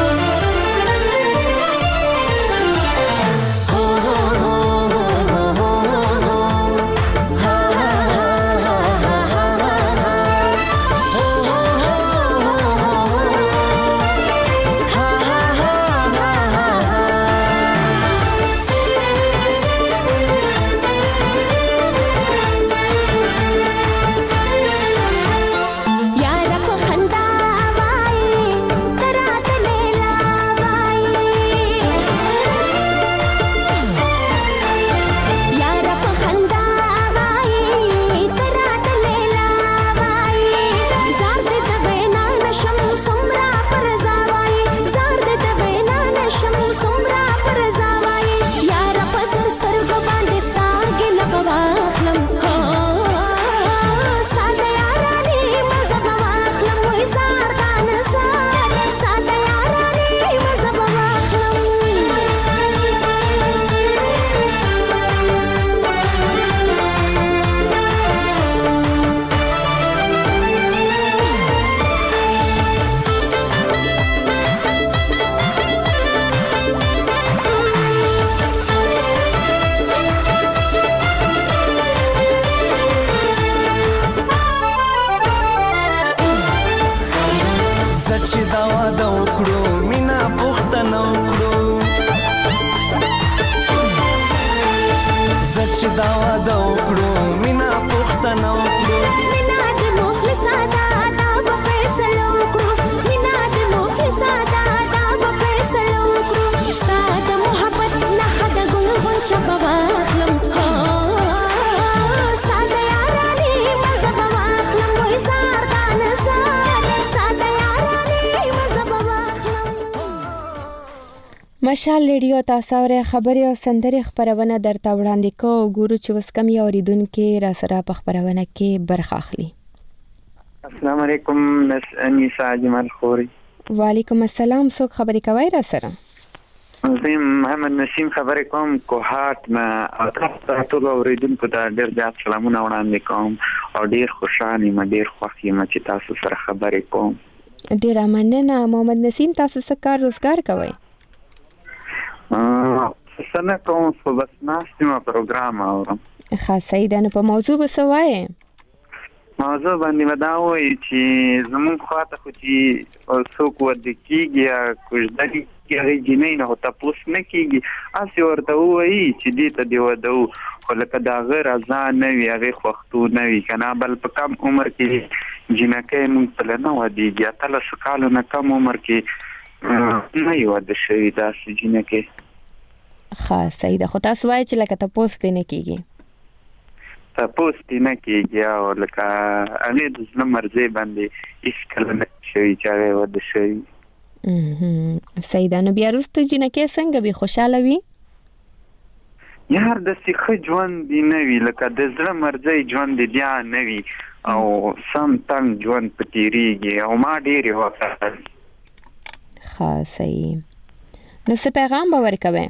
مشال ریډیو تاسو اورئ خبري او سندري خبرونه درته وړاندې کوو ګورو چې اوس کوم یو اوریدونکو را سره په خبرونه کې برخه اخلي. السلام علیکم مس انیسا جمال خوري. وعلیکم السلام څوک خبري کوي را سره؟ زه محمد نسیم خبرې کوم کوهات نه او تاسو ټول اوریدونکو ته ډېر زیات سلامونه وړاندې کوم او ډېر خوشاله یم ډېر خوښ یم چې تاسو سره خبرې کوم. ډېر مننه محمد نسیم. تاسو څه کار روزګار کوئ؟ سنه کوم په بس ناستمه پروګرام اورم. خاصه ده نو په موضوع بسوای موضوع باندې وداوي چې زمون خواته خو چې څوک ود کیږي یا کوژدري کیږي جنې نه تاسو نه کیږي اسی ورته وایي چې دې ته دی ودو خو لکه دا غیر ازان نه وي هغه وختو نه وي کنه بل په کم عمر کې جنکه مونږ ته نه ودیږي تل سکالو نه کم عمر کې نه یو د شوی دا سجنکه خاصه ده خو تاسو وایي چې لکه تاسو نه کیږي تاسو نه کیږي او لکه انې د ځل مرزه باندې هیڅ کله نه شوی چې هغه ود شوی. اه سیدا نو بیا وروسته جنکه څنګه به خوشاله وي؟ یار د سیخه ژوند دی نه وی لکه د ځل مرزه ژوند دی بیا نه وی او سم تنگ ژوند پتیریږي او ما ډېر وخت خاصه نو څه پیغام به ورکوي؟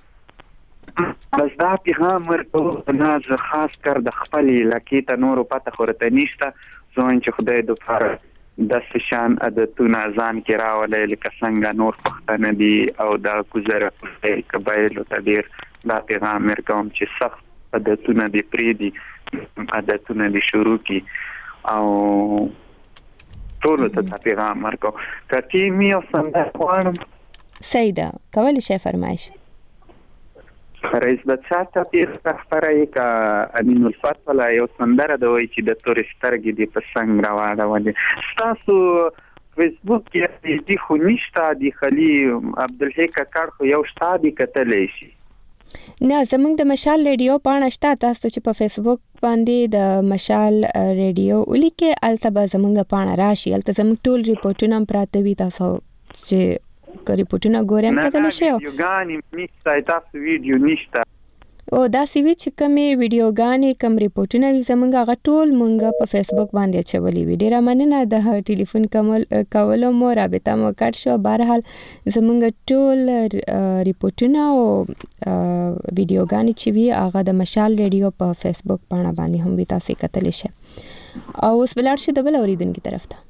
بس دا پیغام ورکوه نه زه خاص کر د خپل علاقې ته نورو پته خورته نشته زون چې خدای د فار د شان عادتونه ځان کې راولې لکه څنګه نور پښتنه دي او دا گزاره قبایل ته ډیر دا پیغام ورکوم چې سخت عادتونه دي پری دي عادتونه دي شروع کی او ټول ته پیغام ورکوم کتی میو څنګه وانم سیدا کول شي فرمایش رئیس بچا ته پیر خبره کا امین الفتح ولا یو سندره د وای چې د تورسترګې دی په څنګه راوړه ودی تاسو فیسبوک کې دې خو نشته دی خلی عبدالحق کار خو یو شته دی کتلې شي نه زمونږ د مشال ریډیو پاڼه شته تاسو چې په فیسبوک باندې د مشال ریډیو ولیکه الته به زمونږ پاڼه راشي الته زمونږ ټول ریپورتونه پراته وي تاسو چې که ریپورتونه ګورم کتل شي نه ویډیوګانې نشته تاسو ویډیو نشته او دا سی وی چې کومې ویډیوګانې کوم ریپورتونه وي زمونږ هغه ټول مونږ په فیسبوک باندې اچولي وي. ډیره مننه د ټلیفون کول کولو مو رابطه مو کټ شو. بهرحال زمونږ ټول ریپورتونه او ویډیوګانې چې وي هغه د مشال ریډیو په فیسبوک باندې باندې هم وي تاسو کتلی شئ. او اوس بلار شي د بل اوریدونکي طرف ته.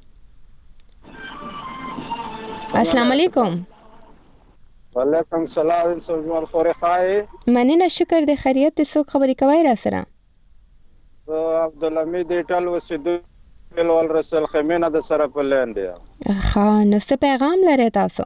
السلام علیکم. وعلیکم السلام سوجمال خوري خای. مننه شکر د خیریت څوک خبرې کوي را سره؟ زه عبدالحمید ټل وسیدو ول رسول خمینه د سره په لاندې. ها نو څه پیغام لري تاسو؟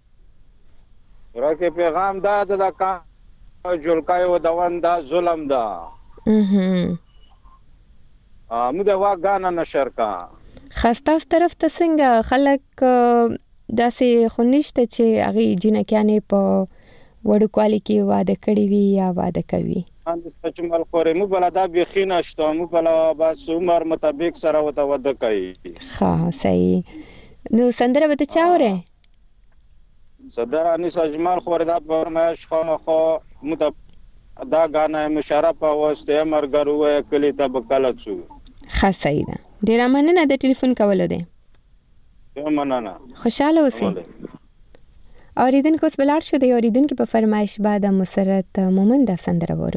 راکه پیغام دا د کا جلکای و دوان دا ظلم دا. اها. ا مو دا واغانا نشر کا. خسته طرف ته څنګه خلک داسې خو نشته چې هغې جنکیانې په وړوکوالي کې واده کړي وي یا واده کوي؟ جمال خورې موږ بله دا بیخي نشته، موږ بله بس عمر مطابق سره ورته واده کوي. ښه صحیح. نو سندره به ته چا اورې؟ سندره انیسه جمال خورې دا فرمایش خامخا موږ ته دا ګانه مشرف واسطه مرګر وې کلی ته به کله څو. ښه صحیح ده. ډېره مننه د ټلیفون کولو دی. مننه. خوشاله اوسئ. اوریدونکو اوس بلاړ شو د اوریدونکو په فرمایش بعد مسرت مومن دا سندره وورو.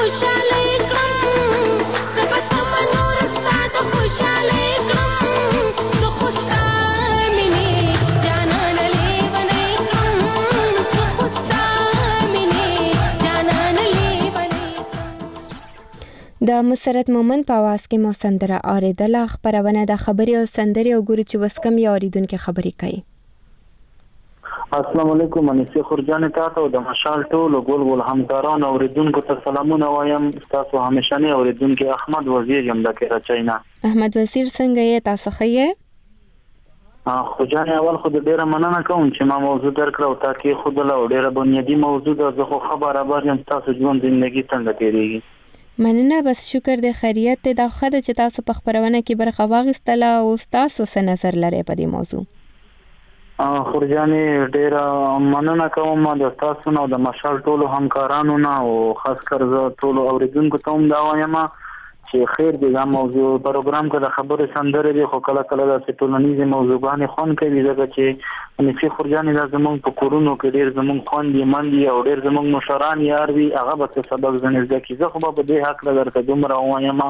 خوشاله کړم سبت منور ستا د خوشاله کړم زه خو ستا مینې جانان لیونی کړم زه خو ستا مینې جانان لیونی د مسرت مومن په आवाज کې مو سندره اوریدله. خبرونه د خبري او سندري او ګوري چې وسکم یا اوریدونکو خبري کوي. السلام علیکم انیسه خورجان تاسو د مشال ټول ګول ګول همکاران اوریدونکو ته سلامونه وایم. تاسو همیشنی اوریدونکو احمد وزیر یم د کراچۍ نه. احمد وزیر څنګه یې تاسو ښه یې؟ خورجان اول خو ډیره مننه کوم چې ما موضوع درکړه او تاکي خود له ډیره بنیادی موضوع ده. زه خو خبره باندې تاسو ژوند ژوندۍ څنګه تیریږي؟ مننه بس شکر د خیریت ته د خدای چې تاسو په خبرونه کې برخه واغستله او تاسو څه نظر لري په دې موضوع؟ خورجانې ډیره مننه کوم د تاسو نه او د مشال ټولو همکارانو نه او خاص کر زه ټولو اوریدونکو ته هم دا وایم چې خیر دی دا موضوع پروګرام کې د خبرې سندرې دی خو کله کله داسې ټولنیزې موضوعګانې خوند کوي ځکه چې انیسي خورجانې دا زموږ په کورونو کې ډېر زموږ خویندې میندې او ډېر زموږ مشران یار وي هغه به څه سبق ځنې زده کړي. زه خو به په دې هکله درته دومره ووایم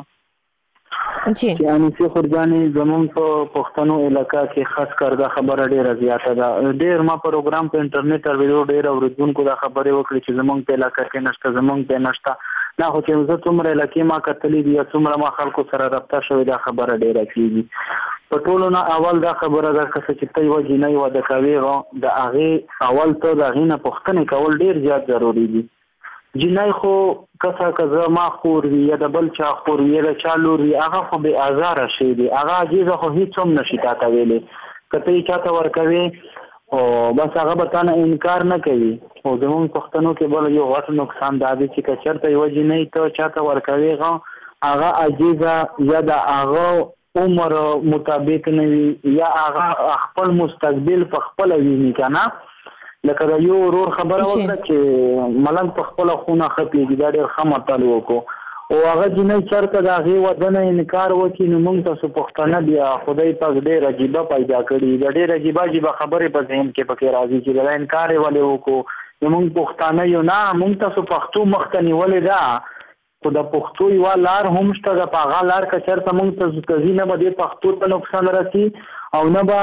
چې انیسه خورجانې زموږ په پښتنو علاقه کې خاص کر دا خبره ډیره زیاته ده. ډیر ما پروګرام په انټرنیټ او ویډیو ډیر اوریدونکو دا خبره وکړي چې زموږ په علاقه کې نشته زموږ په نشته نه خو چې زه څومره علاقې ما کتلې دي څومره ما خلکو سره رابطه شوې دا خبره ډیره کیږي. په ټولو نه اول دا خبره ده چې ته یو جنۍ واده کوي د هغې اول ته د هغې نه پوښتنې کول ډیر زیات ضروري دي. جنۍ خو کسا کزا ما خور وي یا د بل چا خور وي یا د چا لور وي هغه خو بې ازاره شی دی هغه عجیزه خو هیڅ هم نشي تا ته ویلی که ته یې چا ته ورکوې او بس هغه به تا نه انکار نه کوي. او زموږ پښتنو کې بل یو غټ نقصان دا دی چې که چېرته یوه جنۍ ته چا ته ورکوې هغه عجیزه یا د هغه عمر مطابق نه وي یا هغه خپل مستقبل په خپله ویني که نه لکه د یو ورور خبره وکړه چې ملنګ په خپله خونه ښه پوهېږي دا ډېر ښه متل وکړو او هغه جنۍ چېرته د هغې واده نه انکار وکړي نو موږ تاسو پښتانه بیا خدای پاک ډېر عجیبه پیدا کړي د ډېر عجیبه عجیبه خبرې په ذهن کې پکې راځي چې دا انکار یې ولې وکړو نو موږ پښتانه یو نه موږ تاسو پښتو مخ ته نیولې ده خو د پښتو یوه لار هم شته ده په هغه لار که چېرته موږ ته ځي نه به دې پښتو ته نقصان رسي او نه به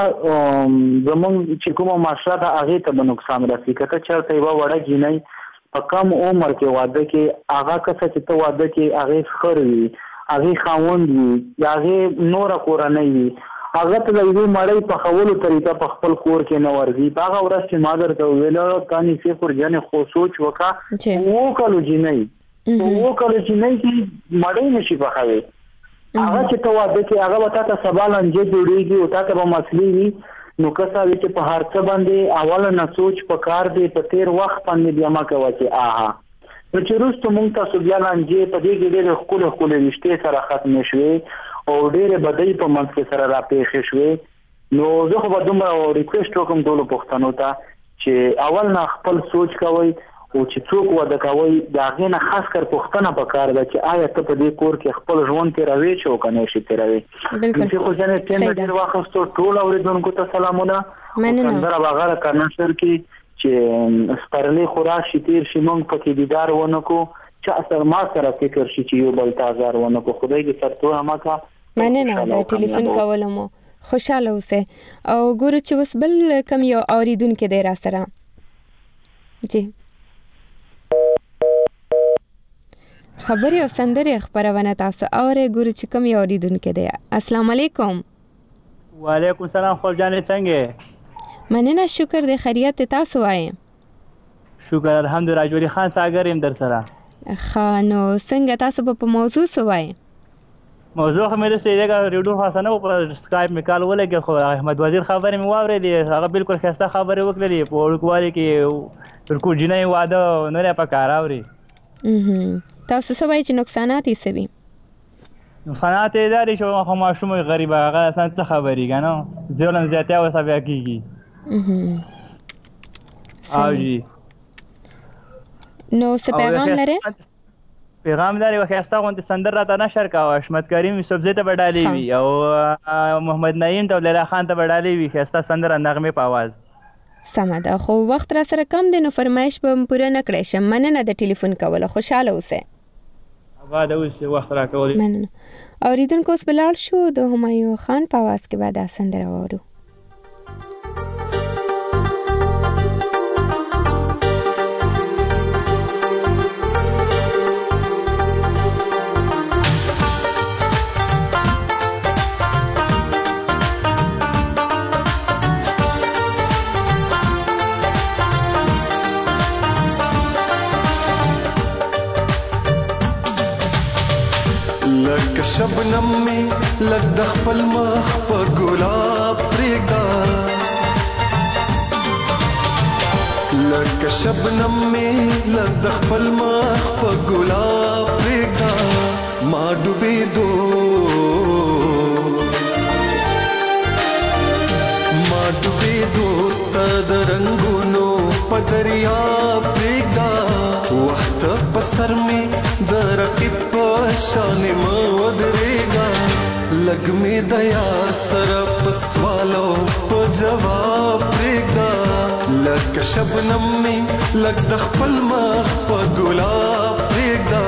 زموږ چې کومه معاشره ده هغې ته به نقصان رسي. که ته چېرته یوه وړه جینۍ په کم عمر کې واده کې هغه کسه چې ته واده کې هغې خر وي هغې خاوند وي یا هغې نوره کورنۍ وي هغه ته د یوې مړۍ پخولو طریقه په خپل کور کې نه ورځي. په هغه ورځ چې ما درته وویله تا نیسې خورجانې خو سوچ وکړه اووه کلو جینۍ اووه کلو جینۍ کې مړۍ نشي پخوي هغه چې ته واده کې هغه به تا ته سبا لانجې جوړېږي او تا ته به مسلې وي نو کسه وي چې په هر څه باندې اوله نه سوچ په کار دی په تېر وخت باندې بیا مه کوه چې آها نو چې وروسته موږ تاسو بیا لانجې په دې کې ډېرې ښکلې ښکلې رشتې سره ختمې شوې او ډېرې بدۍ په منځ کې سره راپېښې شوې نو زه خو به دومره ریکویسټ وکړم ټولو پښتنو ته چې اول نه خپل سوچ کوئ او چې څوک واده کوي د هغې نه خاص کر پوښتنه پکار ده چې آیا ته په دې کور کې خپل ژوند تېروې چې او که نه شي تېروې. نو خو جانې ټیم به ډېر واخیستو ټول اورېدونکو ته سلامونه سندره به هغه راکرنه سر کې چې سپرلی خو راشي تېر شي موږ پکې دیدار ونه کړو چا سره ما سره فکر شي چې یو بل ته ازار ونه کړو خدای دې سرتوره مه کړه. مننه د ټلیفون کولو مو خوشحاله اوسئ او ګورو چې اوس بل کوم یو اورېدونکی دی را سره. جی خبرې او سندرې خبرونه تاسو اورئ ګورو چې کوم یو اورېدونکی دی. السلام علیکم. وعلیکم سلام خورجانې څنګه مننه شکر دی خیریت تاسو وایئ؟ شکر الحمدلله راجوری خان ساګر یم در سره. ښه نو څنګه تاسو به په موضوع څه وایئ؟ موضوع خو مې داسې لږه ریډیو خاصه نه و په سکایپ مې کال ولګېد خو احمد وزیر خبرې مې واورېدې هغه بالکل ښایسته خبرې وکړلې په وړوکوالي کې بالکل جنۍ واده نه دی په کار اوري. تاسو څه وایئ چې نقصانات یې څه وي؟ نقصانات یې دا دي چې خو ماشوم وي غریبه هغه اصلا څه خبرې که نه ظلم زیاتیا ورسره بیا کېږي. او جي نو څه پیغام لرئ؟ پیغام دا دی یوه ښایسته غوندې سندر راته نشر کوه حشمت کریم یوسفزۍ ته به ډالۍ وي او محمد نعیم ته لیلا خان ته به ډالۍ وي ښایسته سندره نغمې په اواز. سمه ده خو وخت را سره کم دی نو فرمایش به م پوره نه کړی شم. مننه د ټلیفون کولو خوشحاله اوسئ. بعد اوس وخت راکول. مننه. اوریدونکو اوس بلال شو د همایون خان په आवाज کې بعد سندره وورو. لکه شبنم می لک د خپل مخ په ګلاب پرېږده لکه شبنم می لک د خپل مخ په ګلاب پرېږده ما ډوبېدو ما ډوبېدو ته د رنګونو په دریاب پرېږده وخت په سر می د رقیب په شان ما ودرېږه لږ مې د یار سره په سوالو په جواب پرېږده لکه شبنم مې لږ د خپل مخ په ګلاب پرېږده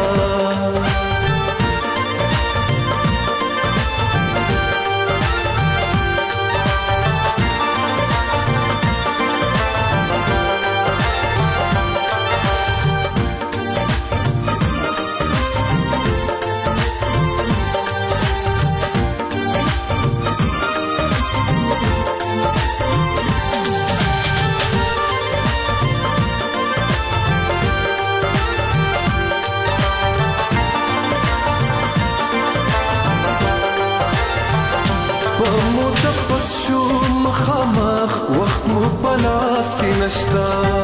مخامخ وخت مو پلاس کې نشتا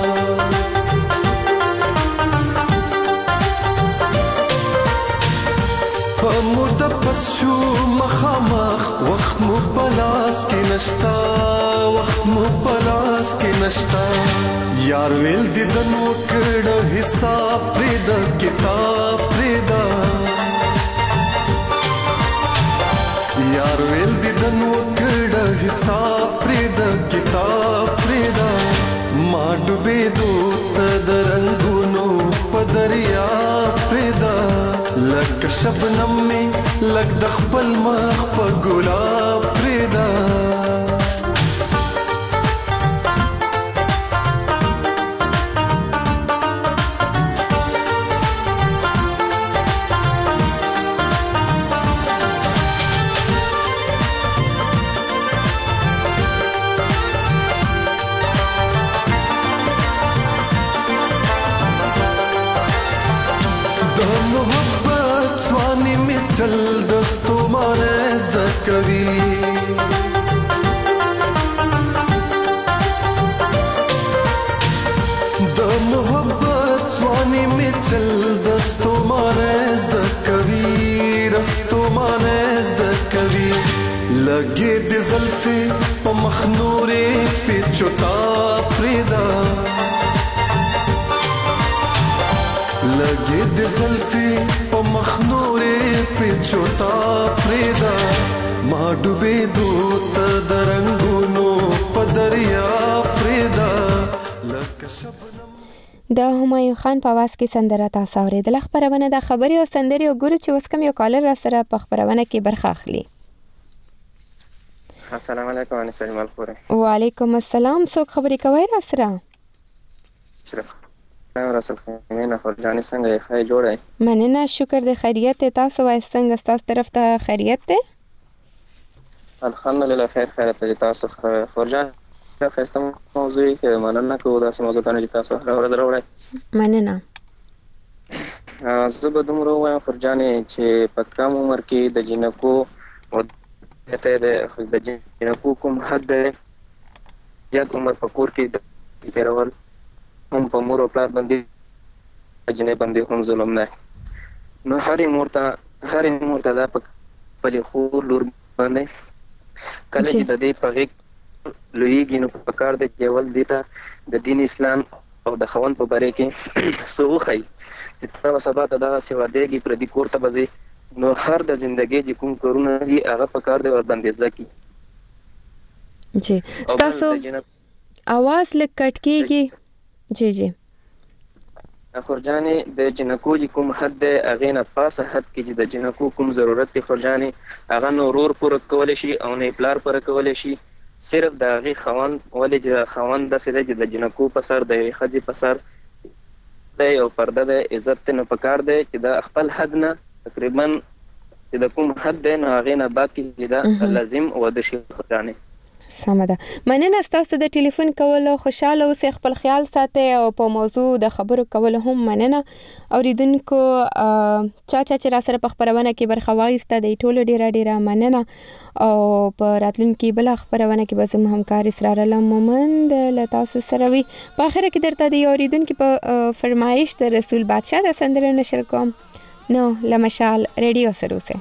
په موده پس شو مخامخ وخت مو پلاس کې نشتا وخت مو پلاس کې نشتا یار ویل دیدن وکړه حساب پرې د کتاب پرې دا یار ویل دیدن وکړه حساب پرې د کتاب پرې دا ما ډوبېدو ته د رنګونو په دریا پرې دا لکه شبنم مې لږ د خپل مخ په ګلاب پرې دا چل دستو مانز د کوي د محبت ځواني می چل دستو مانز د کوي دستو مانز د کوي لګي د زلفي په مخنورې په چوتا پردا لګي د زلفي په مخنورې په چوتا پردا ما ډوبېدو ته د رنګونو په دریا پردا لکه شبنم د همایون خان په आवाज کې سندره تاسو اورېدل. خبرونه د خبري او سندري او ګورو چې اوس کوم یو کالر را سره په خبرونه کې برخه اخلي. السلام علیکم انس جمال خوري. وعلیکم السلام. څوک خبرې کوي را سره؟ اشرف رسول خمینا خورجانی څنګه یې خای جوړای؟ مننه شکر د خیریت تاسو وای څنګه تاسو طرف ته خیریت ده؟ الحمدلله خیر خیرت دي تاسو خورجان خسته موضوع کې مننه کوو دا موضوع ته تاسو ورځ راوړای. مننه. زه به دومره وایم خورجانې چې په کم عمر کې د جنکو ته د جنکو کوم حد زیات عمر په کور کې تیرول هم په مور او پلار باندې جنې باندې هم ظلم نه نو هرې مور ته هرې مور ته دا په خپلې خور لور باندې کله چې د دې په غېږ لویږي نو په کار دی چې اول دې ته د دین اسلام او د خاوند په باره کې څه وښایي چې ته به سبا ته دغسې وادېږي پردي کور ته به ځې نو هر د زندګۍ چې کوم کارونه دي هغه په کار دی ورباندې زده کړي. جی ستاسو اواز لږ کټ کېږي. جی جی خورجانې د جنکو چې کوم حد دی هغې نه پاسه حد کې چې د جنکو کوم ضرورت دی خورجانې هغه نه ورور پوره کولی شي او نه یې پلار پوره کولی شي صرف د هغې خاوند ولې چې د خاوند داسې دی چې د جنکو په سر د یوې ښځې په سر دی او پرده دی عزت ته نه پکار دی چې د خپل حد نه تقریبا چې د کوم حد دی نو هغې نه بعد کې چې دا لازم واده شي خورجانې سمه ده. مننه ستاسو د ټلیفون کولو، خوشاله اوسئ، خپل خیال ساتئ او په موضوع د خبرو کولو هم مننه. اوریدونکو چا چا چې را سره په خپرونه کې برخه واخیسته د ټولو ډیره ډیره مننه او په راتلونکي بله خپرونه کې به زموږ همکار اسرار الله مومند له تاسو سره وي. په اخره کې درته د یو اوریدونکي په فرمایش د رسول بادشاه د سندره نشر کوم. نو له مشال ریډیو سره اوسئ.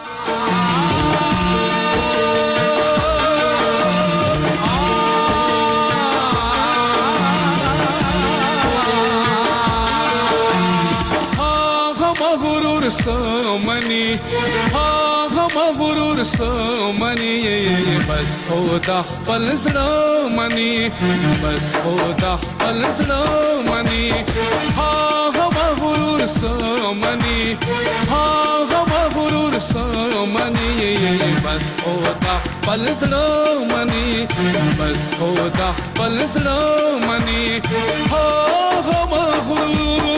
سمنی هغه مغرور سمنی بس خدا خپل زړه منی بس خدا خپل زړه منی هغه مغرور سمنی هغه مغرور سمنی بس خدا خپل زړه منی بس خدا خپل زړه منی هغه مغرور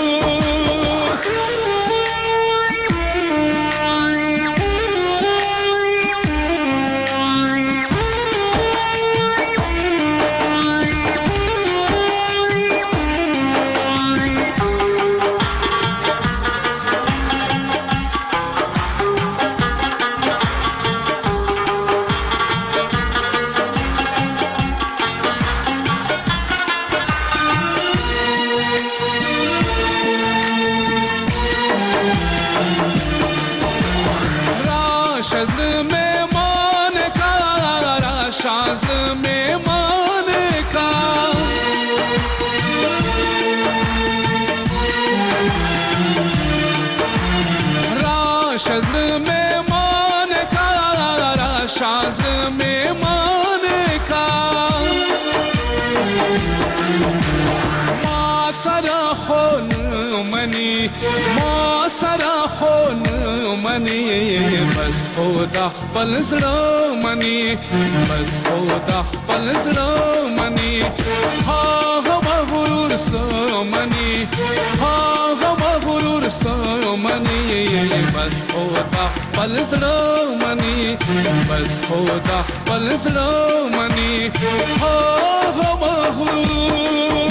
ما سره خون منی بس خدا خپل زړه منی بس خدا خپل زړه منی هغه مغرور سمنی هغه مغرور سمنی بس خدا خپل زړه منی بس خدا خپل زړه منی هغه مغرور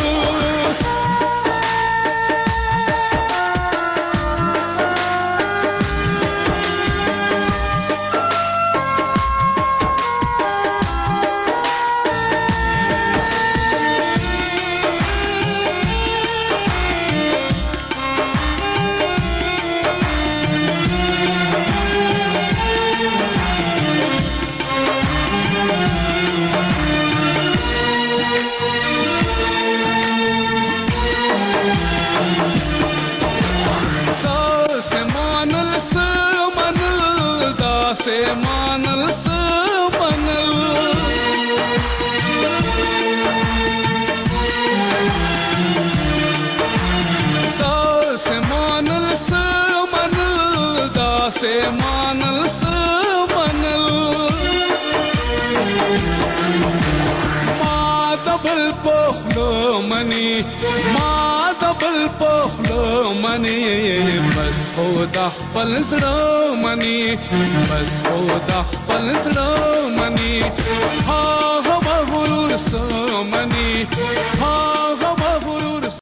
ما دبل پخلو منی بس خدا خپل زړه منی بس خدا خپل زړه منی هغه مغرور سمنی